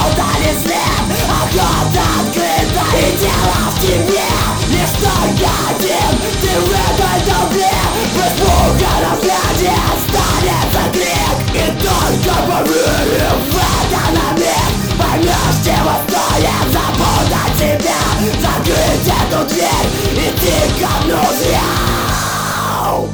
будто не след. Охота открыта и дело в тебе. Лишь только один ты в этой толпе. В испуганном взгляде останется крик. И только поверив в это на миг, поймешь, чего стоит запутать себя. Закрыть эту дверь и идти ко дну зря.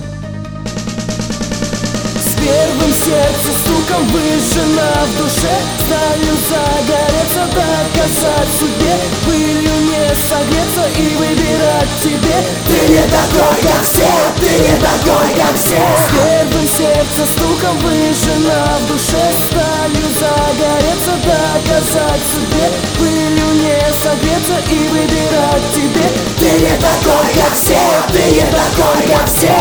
С первым сердцем стуком выжжена в душе, сталью загореться, доказать судьбе, пылью не согреться и выбирать тебе. Ты не такой, как все, ты не такой, как все. С первым сердцем стуком выжжена в душе, сталью загореться, доказать судьбе, пылью не согреться и выбирать тебе. Ты не такой, как все, ты не такой, как все.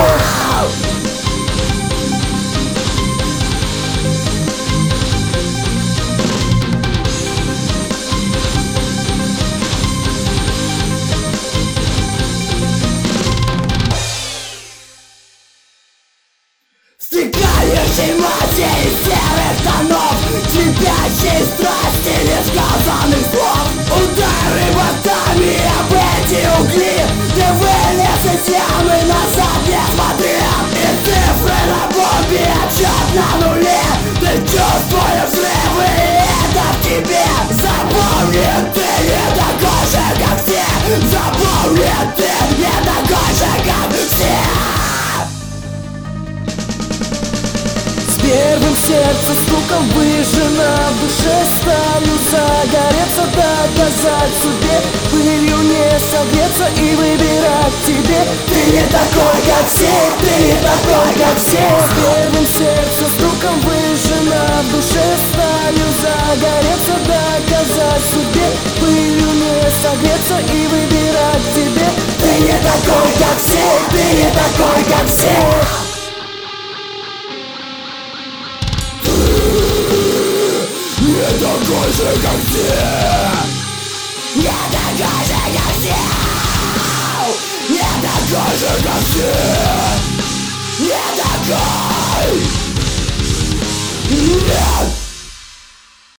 Стекающей массе из серых тонов, кипящей страсти несказанных слов. Удары ботами об эти угли, ты вылез из ямы, назад не смотрел. И цифры на бомбе, отчет на нуле. Ты чувствуешь взрывы, и это в тебе. Запомни, ты не такой же, как все. Запомни, ты не такой же, как все. Первым сердце стуком выжжена в душе, сталью загореться, доказать судьбе, пылью не согреться и выбирать тебе. Ты не такой, как все, ты не такой, как все. Первым сердце стуком выжжена в душе, сталью загореться, доказать судьбе, пылью не согреться и выбирать тебе. Ты не такой, как все, ты не такой, как все. Не такой же, как все. Не такой же, как все. Не такой же, как все. Не такой. Нет.